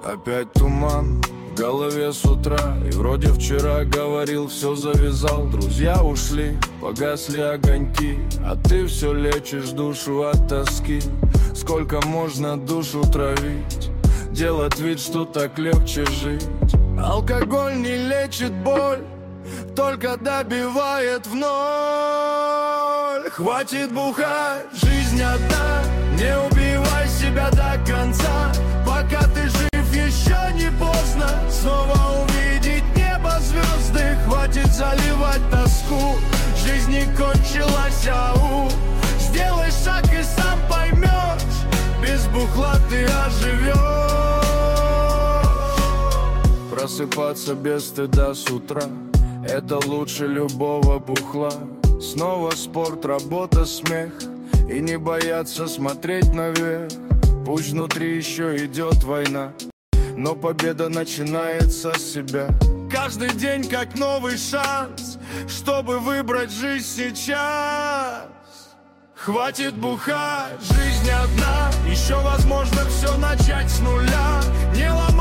Опять туман в голове с утра, и вроде вчера говорил, все завязал. Друзья ушли, погасли огоньки, а ты все лечишь душу от тоски. Сколько можно душу травить, делать вид, что так легче жить. Алкоголь не лечит боль, только добивает в ноль. Хватит бухать, жизнь одна, не убивай себя до конца. Пока ты жив, еще не поздно снова увидеть небо, звезды. Хватит заливать тоску, жизнь не кончилась, ау. Сделай шаг и сам поймешь, без бухла ты оживешь. Просыпаться без стыда с утра — это лучше любого бухла. Снова спорт, работа, смех, и не бояться смотреть наверх. Пусть внутри еще идет война, но победа начинается с себя. Каждый день как новый шанс, чтобы выбрать жизнь сейчас. Хватит бухать, жизнь одна, еще возможно все начать с нуля. Не